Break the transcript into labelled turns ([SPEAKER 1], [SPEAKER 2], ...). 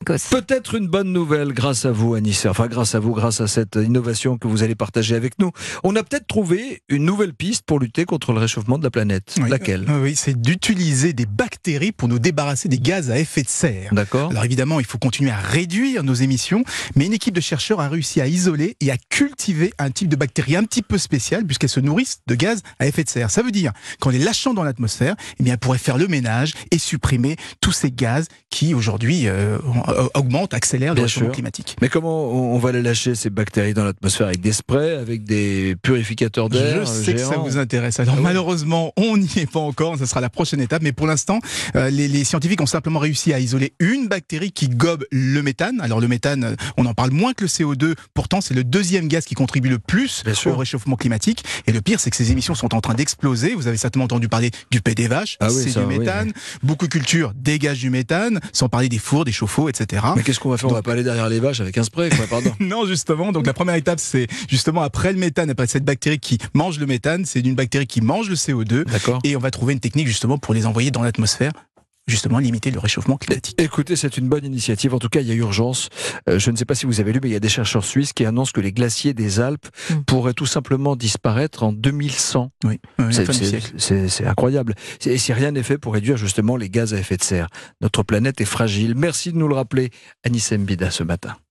[SPEAKER 1] Peut-être une bonne nouvelle grâce à vous, Anissa. Enfin, grâce à cette innovation que vous allez partager avec nous. On a peut-être trouvé une nouvelle piste pour lutter contre le réchauffement de la planète.
[SPEAKER 2] Oui,
[SPEAKER 1] Laquelle ?
[SPEAKER 2] Oui, c'est d'utiliser des bactéries pour nous débarrasser des gaz à effet de serre.
[SPEAKER 1] D'accord.
[SPEAKER 2] Alors évidemment, il faut continuer à réduire nos émissions, mais une équipe de chercheurs a réussi à isoler et à cultiver un type de bactéries un petit peu spécial puisqu'elles se nourrissent de gaz à effet de serre. Ça veut dire qu'en les lâchant dans l'atmosphère, eh bien, elles pourraient faire le ménage et supprimer tous ces gaz qui aujourd'hui augmentent, accélèrent le réchauffement climatique.
[SPEAKER 1] Mais comment on va les lâcher, ces bactéries, dans l'atmosphère ? Avec des sprays, avec des purificateurs d'air
[SPEAKER 2] Je sais
[SPEAKER 1] géants.
[SPEAKER 2] que ça vous intéresse. Alors malheureusement, on n'y est pas encore. Ça sera la prochaine étape. Mais pour l'instant, les scientifiques ont simplement réussi à isoler une bactérie qui gobe le méthane. Alors le méthane, on en parle moins que le CO2. Pourtant, c'est le deuxième gaz qui contribue le plus au réchauffement climatique. Et le pire, c'est que ces émissions sont en train d'exploser. Vous avez certainement entendu parler du pet des vaches. C'est du méthane. Oui. Beaucoup de cultures dégagent du méthane, sans parler des fours, des chauffe-eau, etc.
[SPEAKER 1] Mais qu'est-ce qu'on va faire ? On va pas aller derrière les vaches avec un spray, quoi, pardon.
[SPEAKER 2] Non, justement. Donc la première étape, c'est justement après le méthane, après cette bactérie qui mange le méthane, c'est une bactérie qui mange le CO2.
[SPEAKER 1] D'accord.
[SPEAKER 2] Et on va trouver une technique justement pour les envoyer dans l'atmosphère, justement limiter le réchauffement climatique.
[SPEAKER 1] Écoutez, c'est une bonne initiative. En tout cas, il y a urgence. Je ne sais pas si vous avez lu, mais il y a des chercheurs suisses qui annoncent que les glaciers des Alpes pourraient tout simplement disparaître en 2100.
[SPEAKER 2] Oui,
[SPEAKER 1] c'est incroyable. Et si rien n'est fait pour réduire justement les gaz à effet de serre, notre planète est fragile. Merci de nous le rappeler, Anissa Mbida, ce matin.